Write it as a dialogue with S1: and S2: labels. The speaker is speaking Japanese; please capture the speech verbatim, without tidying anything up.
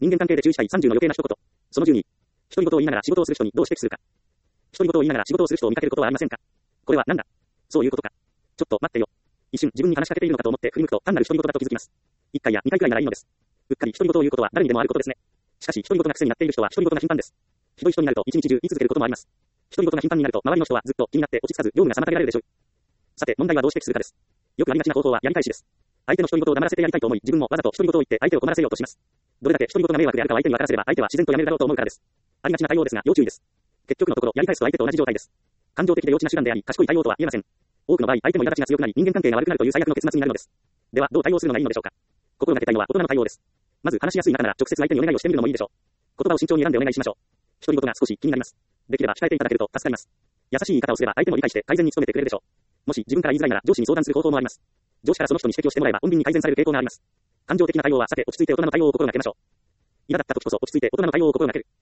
S1: 人間関係で注意したいさんじゅうの余計な一言。そのじゅうに。独り言を言いながら仕事をする人にどう指摘するか。独り言を言いながら仕事をする人を見かけることはありませんか。これはなんだ。そういうことか。ちょっと待ってよ。一瞬自分に話しかけているのかと思って振り向くと単なる独り言だと気づきます。いっかいやにかいくらいならいいのです。うっかり独り言を言うことは誰にでもあることですね。しかし独り言が癖になっている人は独り言が頻繁です。ひどい人になると一日中言い続けることもあります。独り言が頻繁になると周りの人はずっと気になって落ち着かず業務が妨げられるでしょう。さて問題はどう指摘するかです。よくありがちな方法はやり返しです。相手の独り言を黙らせてやりたいと思い自分もわざと独り言を言って相手を困らせようとします。どれだけ独り言が迷惑であるかを相手に分からせれば相手は自然とやめるだろうと思うからです。ありがちな対応ですが要注意です。結局のところやり返すと相手と同じ状態です。感情的で幼稚な手段であり賢い対応とは言えません。多くの場合相手も苛立ちが強くなり人間関係が悪くなるという最悪の結末になるのです。ではどう対応するのがいいのでしょうか。心がけたいのは大人の対応です。まず話しやすい仲なら直接相手にお願いをしてみるのもいいでしょう。言葉を慎重に選んでお願いしましょう。独り言が少し気になります。できれば控えていただけると助かります。優しい言い方をすれば相手も理解して改善に努めてくれるでしょう。もし自分から言いづらいなら上司に相談する方法もあります。上司からその人に指摘をしてもらえば穏便に改善される傾向があります。感情的な対応はさて落ち着いて大人の対応を心がけましょう。苛立った時こそ落ち着いて大人の対応を心がける。